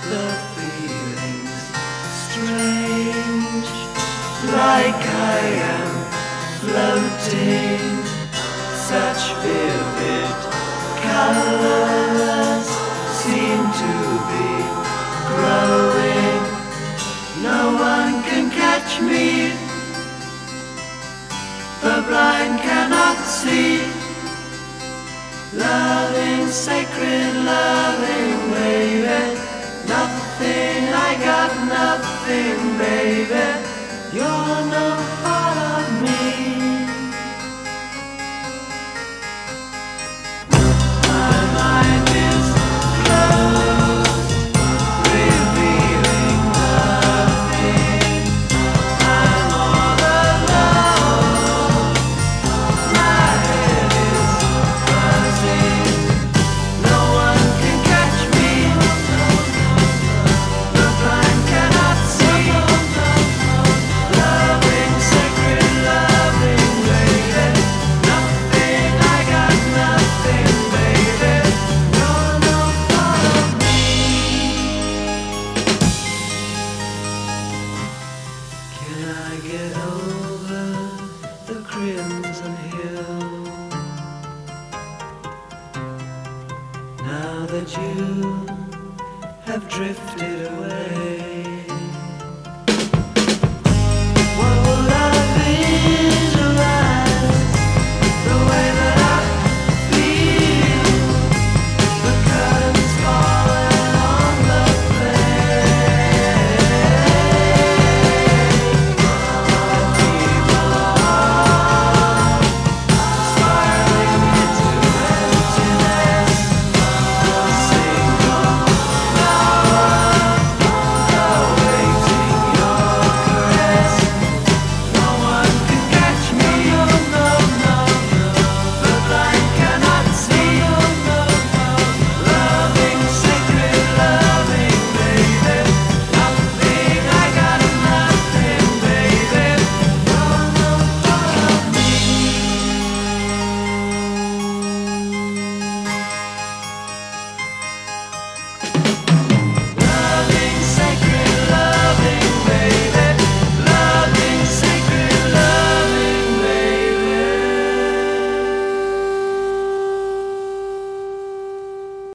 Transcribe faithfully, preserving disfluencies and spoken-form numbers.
the feelings strange, like I am floating. Such vivid colors seem to be growing. No one can catch me, the blind cannot see. Loving, sacred loving, baby. Nothing, I got nothing, baby. You're no part of me. My mind is closed, revealing nothing. I'm all alone. My head is buzzing. No one can catch me. The blind cannot see. Loving, sacred loving, baby. Nothing, I got nothing, baby. You're no part of me. Can I get over the crimson hill now that you have drifted away?